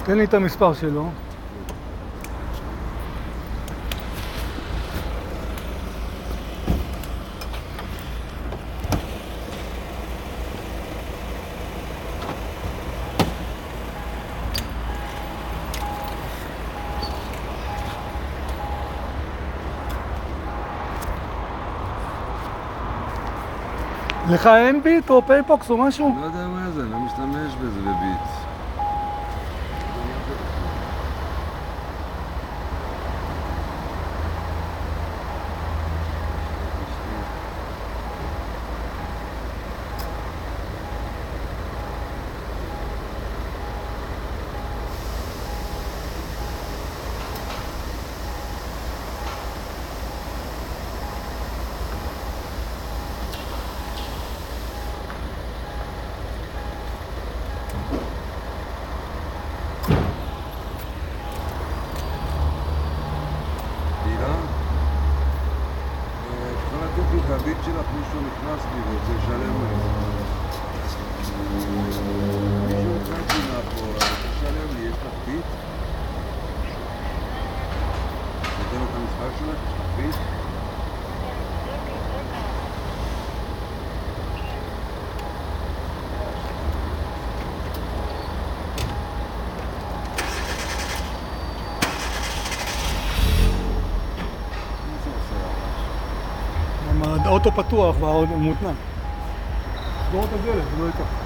תן לי את המספר שלו. לך אין ביט או פייפוקס או משהו? לא יודע מה זה, אני לא משתמש בזה בביט. הביט שלך מישהו נכנס לי ורוצה לשלם לי. מישהו נכנס לי מאחורה, רוצה לשלם לי, יש לך ביט? נותן לו את המספר שלך, יש לך ביט? האוטו פתוח והאוטו מותנע. סגור את הדלת, זה לא ייקח.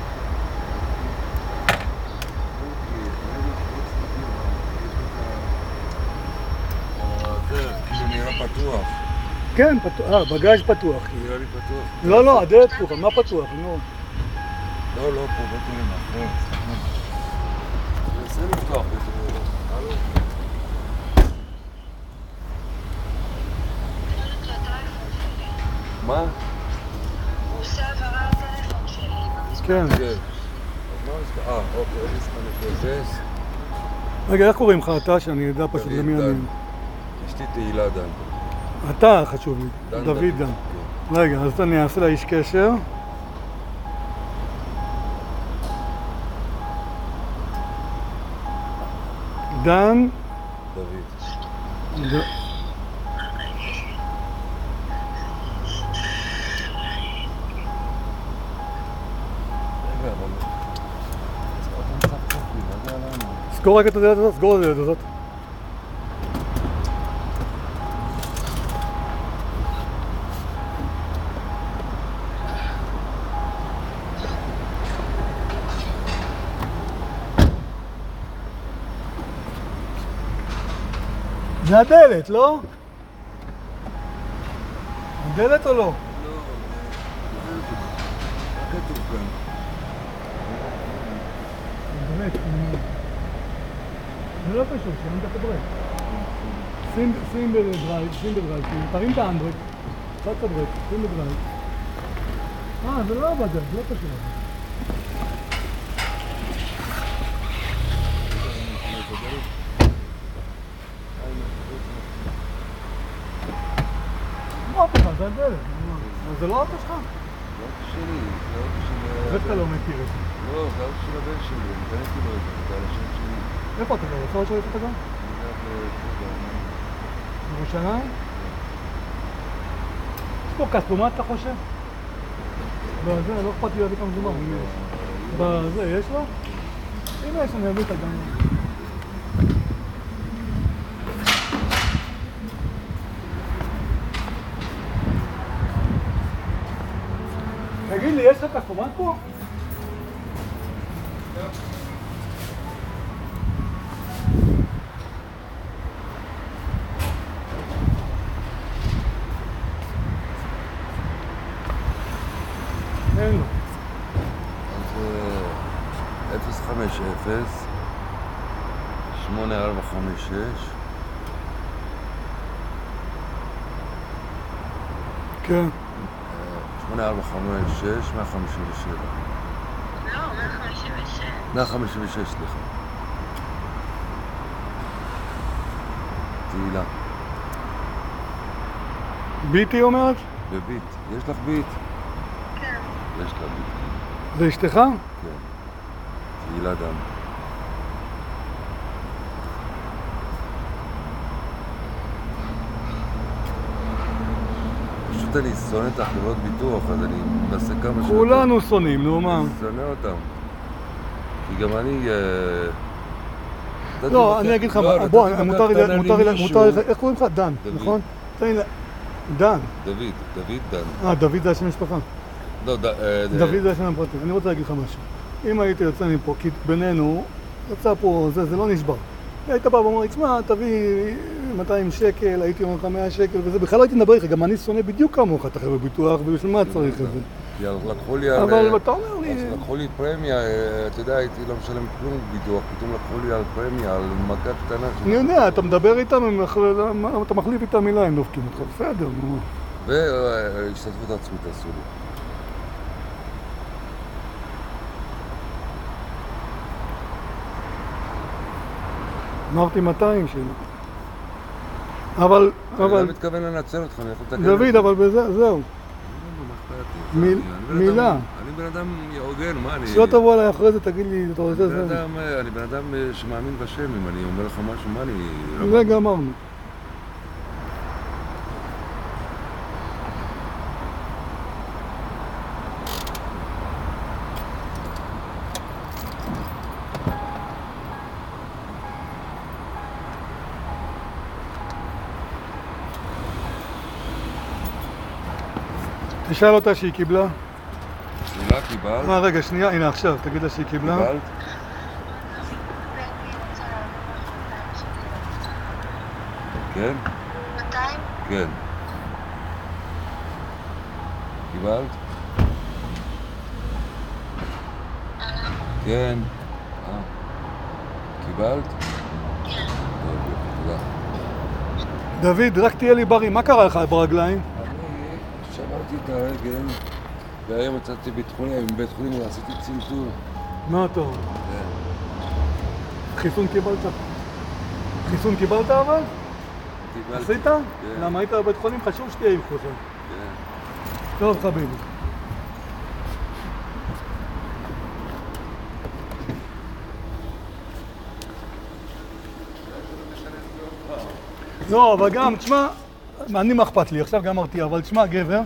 זה כאילו נראה פתוח. כן, בגאז' פתוח. נראה לי פתוח. לא, לא, הדלת פתוחה, מה פתוח? לא, לא, פה, בוא תראה מאחור. זה לפתוח בזה. הלו? מה? הוא עושה העברה על הטלפון שלי במספר. כן. כן. אוקיי, 050. רגע, איך קוראים לך אתה? שאני אדע פשוט למי אני... אשתי תהילה דן. אתה חשוב לי. דן דוד דן. כן. רגע, אז אני אעשה לאיש קשר. דן. דוד. סגור רגע את הדלת הזאת, סגור את הדלת הזאת. זה הדלת, לא? הדלת או לא? לא, כתוב כאן. באמת, זה לא פשוט, שמים את הברק. שים בדרייב, תרים את האנדרק, קצת את הברק, שים בדרייב. זה לא עבד, זה לא פשוט. מה אוטו שלך? זה הדלת. זה לא אוטו שלך? זה אוטו שלי, זה אוטו של... איך אתה לא מכיר את זה? לא, זה אוטו של הבן שלי, אני קניתי לו את זה, זה על השם שלי. איפה אתה גר? איפה אתה גר? אני גר בירושלים? יש פה כספומט אתה חושב? בזה, לא אכפת לי להביא את המזומן. בזה, יש לו? הנה יש, אני אביא את הגן. תגיד לי, יש לך כספומט פה? אין לו. אז 050 8456 כן. 8456 157 לא, 156. 156, סליחה. תהילה. ביטי אומרת? בביט. יש לך ביט? כן. יש לה ביט. זה אשתך? כן. תהילה גם. פשוט אני שונא את החברות ביטוח, אז אני מנסה כמה שיותר. כולנו שונאים, נו מה? שונא אותם. כי גם אני... לא, אני אגיד לך, בוא, מותר לי, איך קוראים לך? דן, נכון? דן. דוד. דוד זה השם משפחה. לא, דוד זה השם הפרטי. אני רוצה להגיד לך משהו. אם הייתי יוצא מפה, כי בינינו, יצא פה, זה לא נשבר. היית בא ואומר לי, תשמע, תביא 200 שקל, הייתי אומר לך 100 שקל, וזה בכלל לא הייתי מדבר איתך, גם אני שונא בדיוק כמוך את החברת ביטוח, ובשביל מה צריך את זה? לקחו לי אבל אתה אומר לי... לקחו לי פרמיה, אתה יודע, הייתי לא משלם כלום ביטוח, פתאום לקחו לי על פרמיה, על מכה קטנה. אני יודע, אתה מדבר איתם, אתה מחליף איתם מילה, הם דופקים אותך, בסדר, נו. והשתתפות עצמית עשו לי. אמרתי 200 שלי. אבל... אני לא מתכוון לנצל אותך, אני יכול לתקן... דוד, אבל בזה, זהו. מילה. אני בן אדם הוגן, מה אני... שלא תבוא עליי אחרי זה, תגיד לי, אתה רוצה זה. אני בן אדם שמאמין בשם, אם אני אומר לך משהו, מה אני... זה גמרנו. תשאל אותה שהיא קיבלה. מילה קיבלת? רגע, שנייה, הנה עכשיו, תגיד לה שהיא קיבלה. קיבלת? כן? 200? כן. קיבלת? כן. קיבלת? כן. תודה. דוד, רק תהיה לי בריא, מה קרה לך ברגליים? שברתי את הרגל, והיום יצאתי בית חולים, עשיתי צנתור. מה אתה אומר? כן. חיסון קיבלת? חיסון קיבלת אבל? קיבלתי. עשית? כן. למה היית בבית חולים? חשוב שתהיה עם חוזר. כן. טוב חביבי. לא, אבל גם, תשמע, אני מה אכפת לי, עכשיו גמרתי, אבל תשמע, גבר,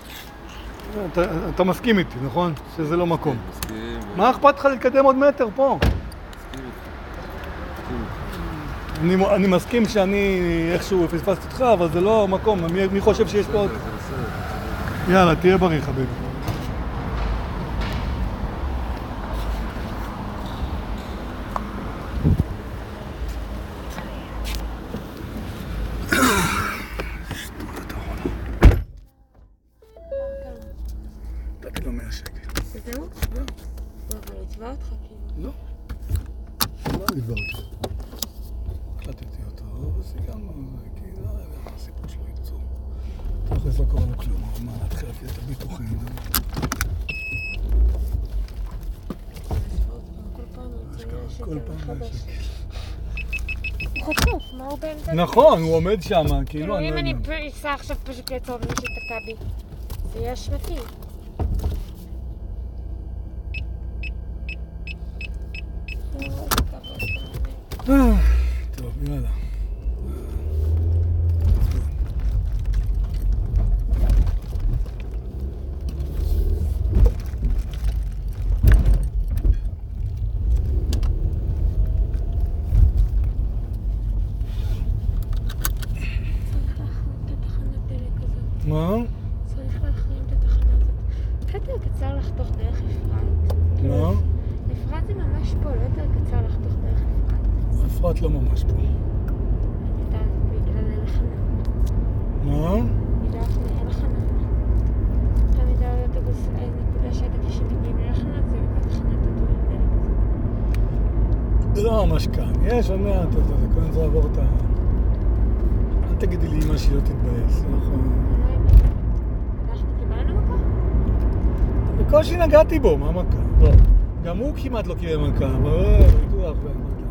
אתה מסכים איתי, נכון? שזה לא מקום. מסכים. מה אכפת לך להתקדם עוד מטר פה? אני מסכים שאני איכשהו פספסתי אותך, אבל זה לא מקום, מי חושב שיש פה עוד? יאללה, תהיה בריא חביבי. תגיד לו 100 שקל. זהו? זהו. אבל הצבע אותך כאילו. לא. לא נדבר אותך. החלטתי אותו, וסיגרנו, כי לא היה הסיפור שלו יקצור. תכלס לא קורה לו כלום, אבל מה, נתחיל להפעיל את הביטוחים. כל פעם 100 שקל. הוא חצוף, מה הוא באמצע? נכון, הוא עומד שם, כאילו כאילו אני אם לא אני יודע. אסע עכשיו פשוט לעצור ומי שתקע בי, זה יהיה אשמתי. טוב, יאללה. מה? צריך להחרים את התחנה הזאת. קטע קצר לחתוך דרך אפרת. מה? אפרת זה ממש פה, לא יותר קצר לחתוך דרך אפרת. אפרת לא ממש פה. אתה בגלל אלחנן. מה? בגלל אלחנן. תמיד היה אוטובוס, נקודה שידעתי שמגיעים לאלחנן, זה בתחנת הדברים דרך כזה. זה לא ממש כאן. יש עוד מעט, אתה קודם זה לעבור את ה... אל תגידי לי אמא שהיא לא תתבאס, נכון? אנחנו קיבלנו מכה? בקושי נגעתי בו, מה מכה? לא. גם הוא כמעט לא קיבל מכה, אבל ביטוח ואני